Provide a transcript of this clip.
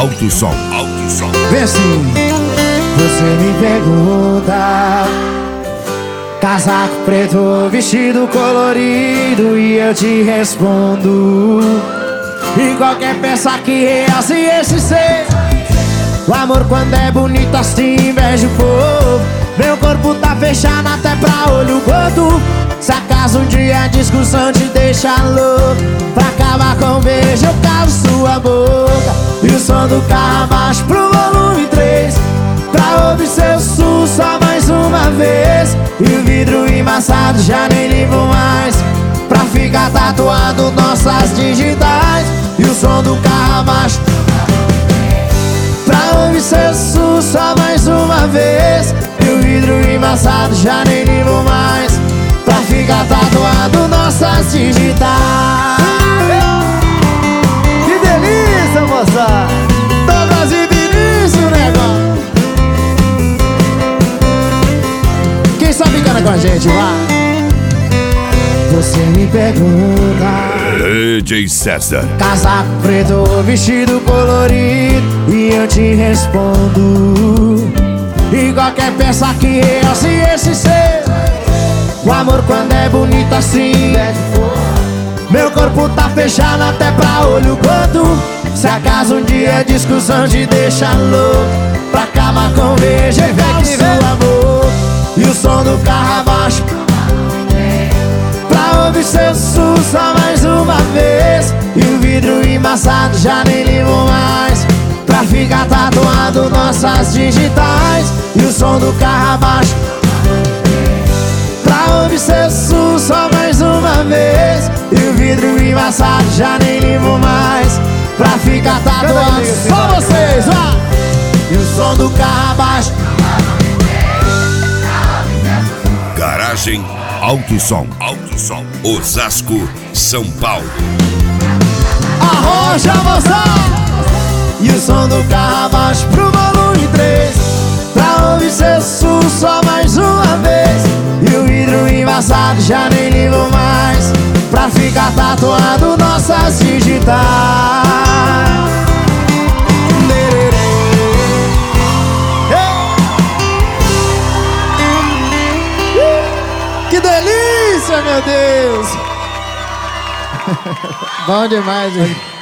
Alto som. Vê assim, você me pergunta: casaco preto, vestido colorido, e eu te respondo: e qualquer peça que realce esse ser. O amor quando é bonito assim inveja o povo. Meu corpo tá fechado até pra olho gordo. Se acaso um dia a discussão te deixa louco, pra acabar com o beijo eu calo sua boca. E o som do carro abaixo pro volume 3, pra ouvir seu sul só mais uma vez. E o vidro embaçado já nem limpo mais, pra ficar tatuado nossas digitais. E o som do carro abaixo pra ouvir seu sul só mais uma vez. E o vidro embaçado já nem limpo mais, pra ficar tatuado nossas digitais. Que delícia, moça! Do Brasil e Vinícius, negócio. Quem sabe canta com a gente, vai. Você me pergunta: DJ César. casaco preto, vestido colorido, e eu te respondo: e qualquer peça que realce esse ser. O amor quando é bonito assim, meu corpo tá fechado até pra olho gordo. Se acaso um dia a discussão te deixa louco, pra acabar com o beijo e ver que sua boca. E o som do carro abaixo pra ouvir seu sul só mais uma vez. E o vidro embaçado já nem limpo mais, pra ficar tatuado nossas digitais. E o som do carro abaixo pra ouvir seu sul só mais uma vez. E o vidro embaçado já nem limpo mais, pra ficar tatuado só vocês, vai! E o som do carro abaixo Garagem Alto som. Osasco, São Paulo. arroja, moçada! E o som do carro abaixo pro volume 3, pra ouvir seu sul só mais uma vez. E o vidro embaçado já nem limpo mais, pra ficar tatuado nossas digitais. Que delícia, meu Deus! Bom demais, hein?